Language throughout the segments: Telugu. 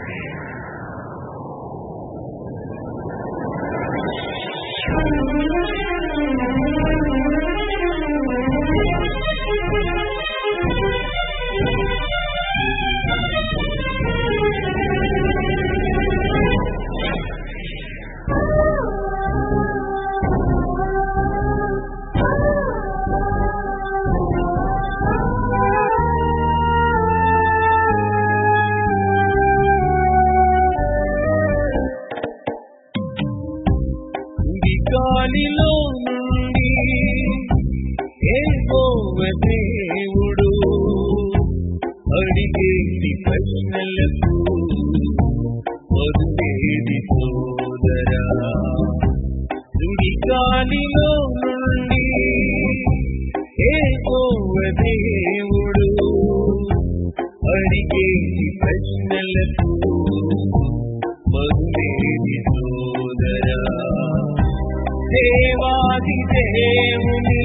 గాలిలో నుండి యెహోవా దేవుడు అడిగేది ప్రశ్నలకు వదిలేది సోదరా. సుడి గాలిలో నుండి యెహోవా దేవుడు అడిగేది ప్రశ్నలకు వదిలేది సోదరా. దేవాది దేవుని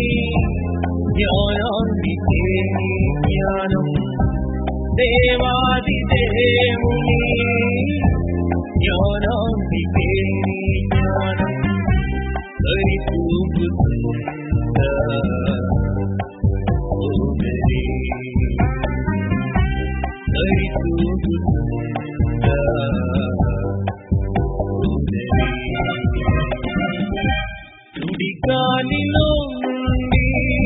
జ్ఞానానికి జ్ఞానం, దేవాది దేవుని జ్ఞానానికి జ్ఞానం సరితూగుతుందా సోదరీ, సరితూగుతుందా సోదరీ. సుడి గాలిలో నుండి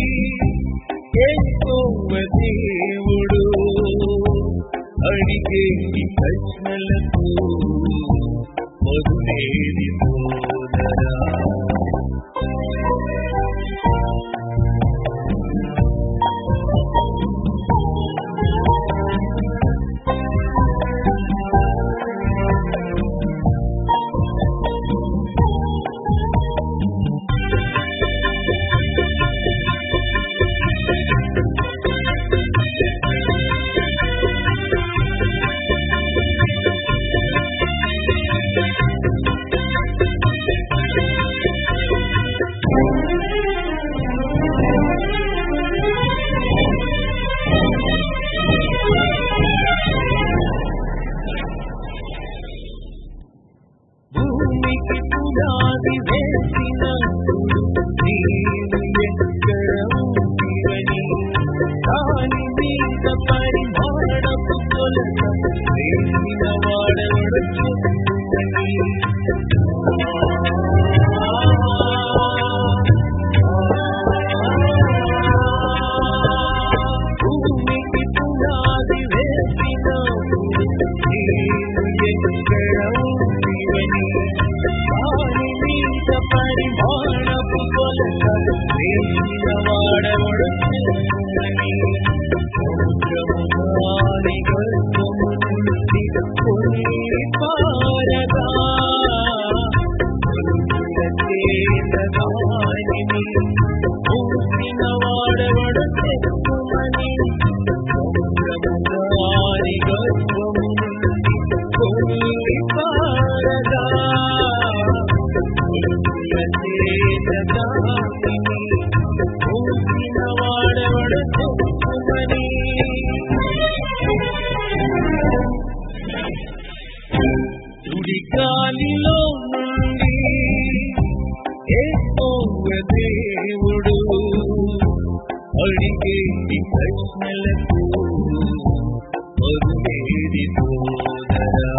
యెహోవా దేవుడు అడిగేది ప్రశ్నలకు వదిలేది సోదరా. భూమికి పునాది వేసిన నీవు ఎక్కడ ఉంటివని, దాని మీద పరిమాణపు కొలత వేసిన వాడెవడు చెప్పుకొని. భూమికి పునాది వేసిన నీవు ఎక్కడ ఉంటివని, దాని మీద పరిమాణపు కొలత వేసిన వాడెవడు చెప్పుకొని. సముద్రముగాని గర్భము నుండి పొంగి పారగా, మనుషుల చేత దానిని మూసిన వాడెవడు చెప్పుమని. సముద్రముగాని గర్భము నుండి పొంగి పారగా, మనుషుల చేత దానిని మూసిన వాడెవడు చెప్పుమని. సుడి గాలిలో నుండి యెహోవా దేవుడు అడిగేది ప్రశ్నలకు వదిలేది సోదరా.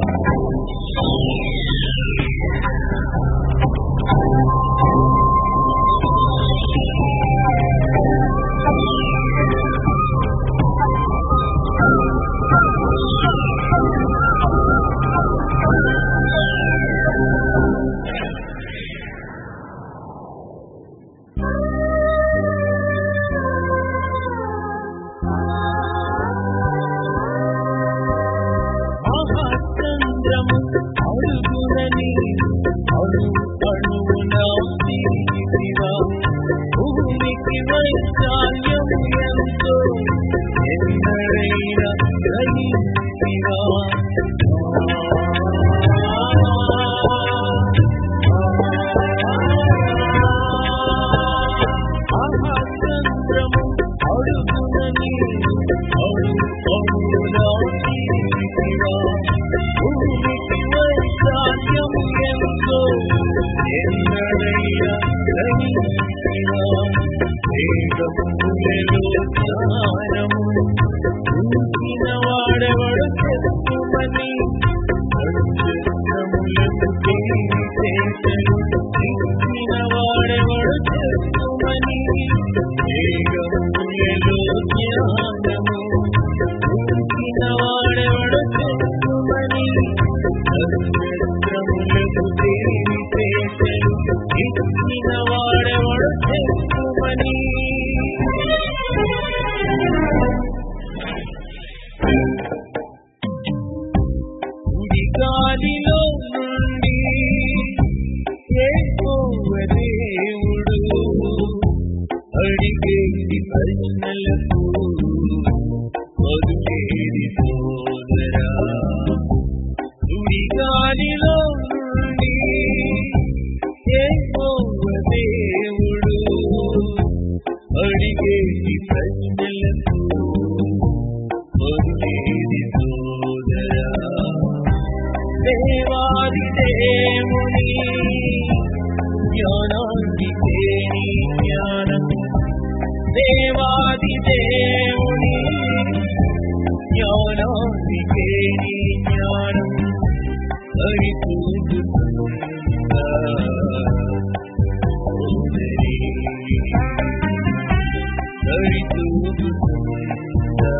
మహాచంద్రము అడుగునని అణు అణువున తీసివా, భూమికి వైశాల్యము ఎంతో ఎన్నడైనా గ్రహించివా. మహాచంద్రము అడుగునని అణు అణువున తీసివా, ప్రశ్నలకు వదిలేది సోదరా. సుడిగాలిలో నుండి యెహోవా దేవుడు అడిగేది ప్రశ్నలకు వదిలేది సోదరా. దేవాది దేవుని జ్ఞానానికి జ్ఞానం, దేవాది దేవుని జ్ఞానానికి జ్ఞానం సరితూగుతుందా సోదరీ, సరితూగుతుందా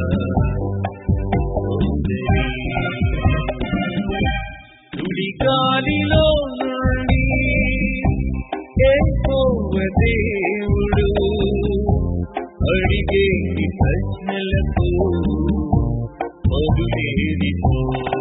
సోదరీ. సుడిగాలిలో నుండి యెహోవా దేవుడు అడిగేది ప్రశ్నలకు వదిలేది సోదరా.